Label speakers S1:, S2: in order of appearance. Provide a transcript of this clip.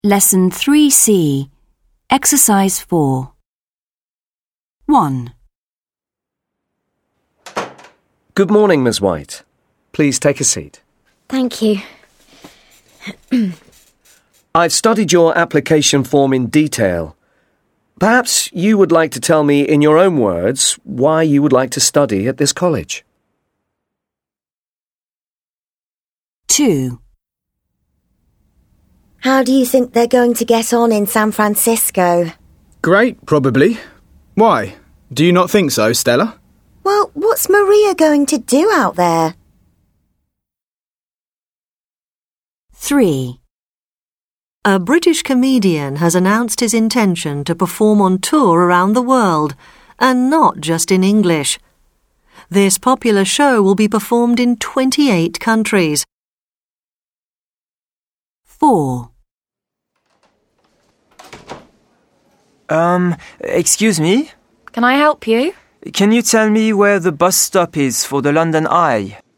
S1: Lesson 3C, Exercise 4. 1.
S2: Good morning, Ms. White. Please take a seat.
S3: Thank you.
S2: I've studied your application form in detail. Perhaps you would like to tell me in your own words why you would like to study at this college.
S1: 2.
S3: How do you think they're going to get on in San Francisco?
S4: Great, probably. Why? Do you not think so, Stella?
S3: Well, what's Maria going to do out there?
S1: 3.
S5: A British comedian has announced his intention to perform on tour around the world, and not just in English. This popular show will be performed in 28 countries.
S1: 4.
S6: Excuse me?
S7: Can I help you?
S6: Can you tell me where the bus stop is for the London Eye?